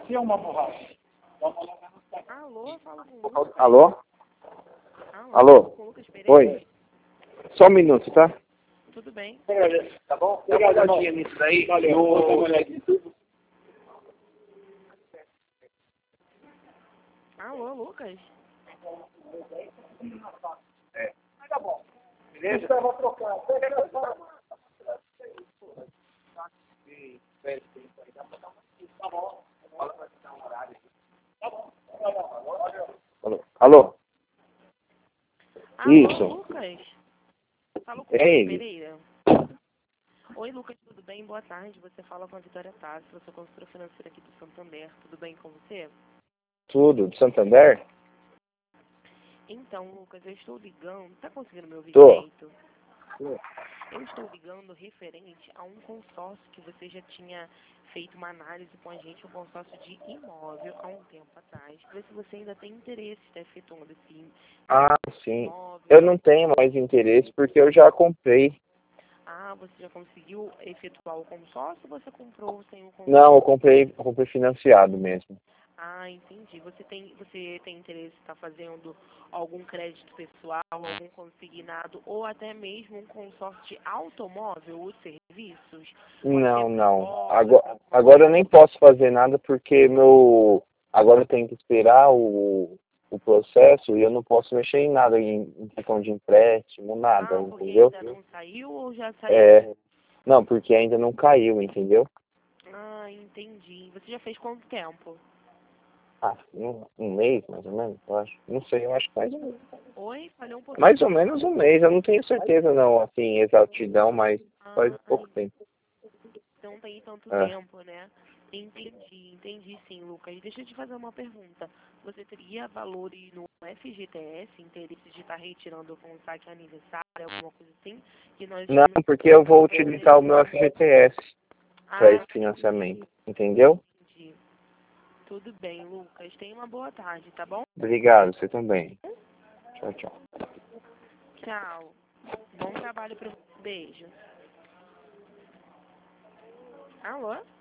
Alô, fala com o Lucas. Alô? Alô? Com o Lucas Pereira? Oi. Só um minuto, tá? Tudo bem? Tá bom? Dá uma olhadinha nisso daí. Valeu. Alô, Lucas? Tá bom. Beleza? Eu vou trocar. Alô? Alô, Isso. Lucas? Fala com o É Lucas ele. Pereira. Oi, Lucas, tudo bem? Boa tarde. Você fala com a Vitória Tassi, eu sou consultora financeira aqui do Santander. Tudo bem com você? Tudo, do Santander? Então, Lucas, eu estou ligando... Tá conseguindo me ouvir Tô. direito? Eu estou ligando referente a um consórcio que você já tinha feito uma análise com a gente, um consórcio de imóvel há um tempo atrás. Ver se você ainda tem interesse em estar efetuando esse Ah, sim. imóvel. Eu não tenho mais interesse porque eu já comprei. Ah, você já conseguiu efetuar o consórcio ou você comprou sem o consórcio? Não, eu comprei financiado mesmo. Ah, entendi. Você tem interesse em estar fazendo algum crédito pessoal, algum consignado ou até mesmo um consórcio de automóvel ou serviços? Não. Agora eu nem posso fazer nada porque agora eu tenho que esperar o processo e eu não posso mexer em nada, em questão de empréstimo, nada, Porque entendeu? ainda não saiu ou já saiu? Não, porque ainda não caiu, entendeu? Ah, entendi. Você já fez quanto tempo? Ah, um mês, mais ou menos, eu acho. Não sei, eu acho que Oi? Falhou um pouquinho. mais ou menos um mês. Eu não tenho certeza não, assim, exatidão, mas faz pouco tempo. Não tem tanto É. tempo, né? Entendi sim, Lucas. Deixa eu te fazer uma pergunta. Você teria valores no FGTS, interesse de estar retirando com saque aniversário, alguma coisa assim? Que nós Não, porque eu vou utilizar o meu FGTS para Ah, esse financiamento, entendeu? entendi. Tudo bem, Lucas. Tenha uma boa tarde, tá bom? Obrigado, você também. Tchau, tchau. Tchau. Bom trabalho para você. Beijo. Alô?